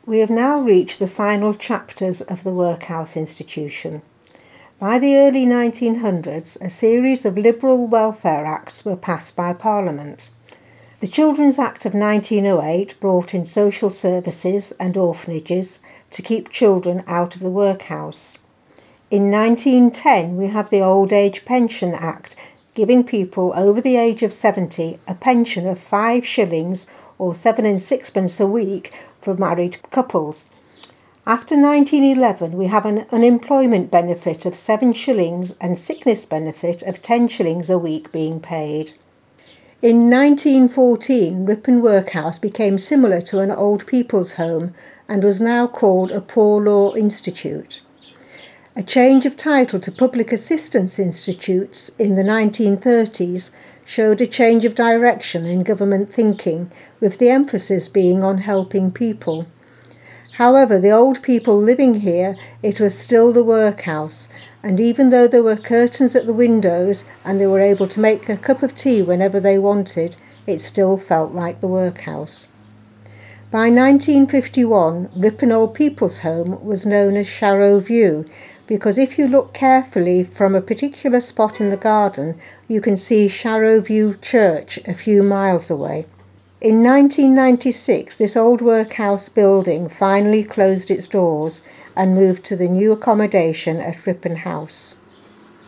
We have now reached the final chapters of the Workhouse institution. By the early 1900s, a series of Liberal Welfare Acts were passed by Parliament. The Children's Act of 1908 brought in social services and orphanages to keep children out of the workhouse. In 1910, we have the Old Age Pension Act, giving people over the age of 70 a pension of 5 shillings or 7 and 6pence a week for married couples. After 1911, we have an unemployment benefit of 7 shillings and sickness benefit of 10 shillings a week being paid. In 1914, Ripon Workhouse became similar to an old people's home and was now called a Poor Law Institute. A change of title to Public Assistance Institutes in the 1930s showed a change of direction in government thinking, with the emphasis being on helping people. However, the old people living here, it was still the workhouse, and even though there were curtains at the windows and they were able to make a cup of tea whenever they wanted, it still felt like the workhouse. By 1951, Ripon Old People's Home was known as Sharrow View, because if you look carefully from a particular spot in the garden, you can see Sharrow View Church a few miles away. In 1996, this old workhouse building finally closed its doors and moved to the new accommodation at Ripon House.